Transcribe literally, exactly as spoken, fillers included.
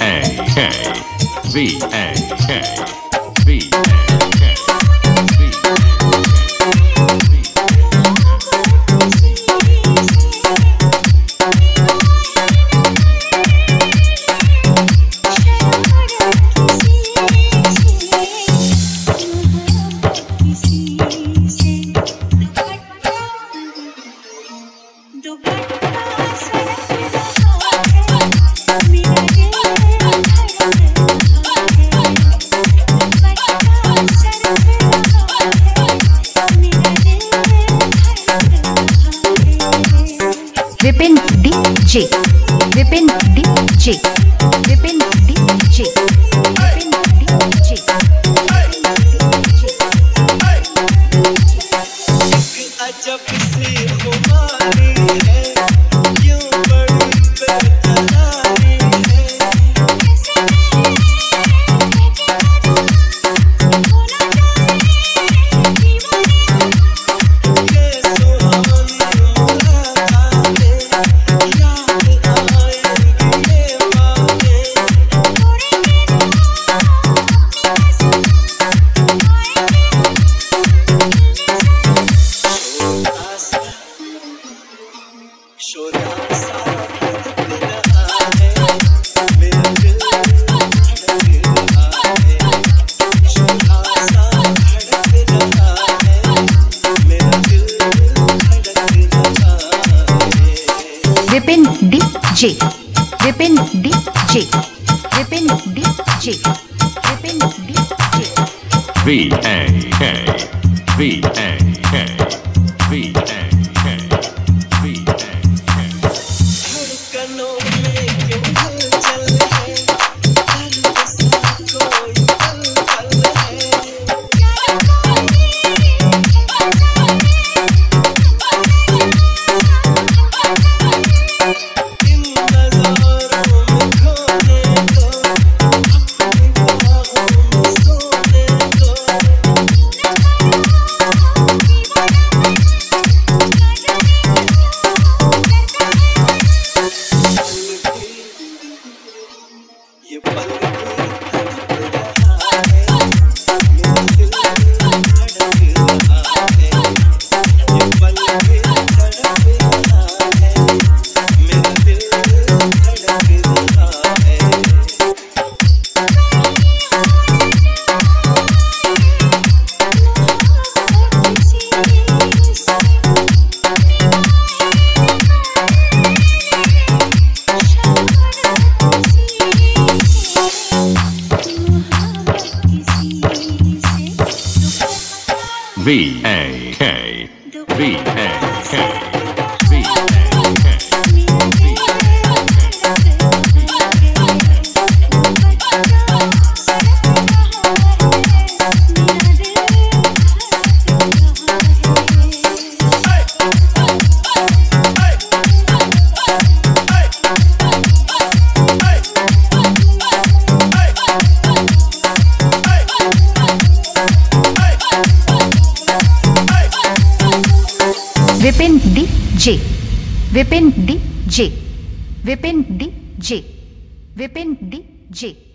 A K V A K V A K Vipin DJ Vipin DJ Vipin DJ Vipin DJ अजब सी खुमारी है यूं बड़ी बेकरारी है ये सुहानी मुलाकातें याद आएंगी ये बातें शोरा सा धड़क रहा है मेरा दिल धड़क रहा है शोरा सा धड़क रहा है मेरा दिल धड़क रहा है Vipin DJ Vipin DJ Vipin DJ Vipin DJ V A K V A K V A K V A K धड़कनों में क्यों हलचल है दर्द सा कोई पल-पल है इन नज़ारों में खोने दो अपनी बाहों में सोने दो ये पल भी धड़क रहा है मेरा दिल धड़क रहा है ये पल भी धड़क रहा है मेरा दिल धड़क रहा है V A K V A K V A K Vipin DJ Vipin DJ Vipin DJ Vipin DJ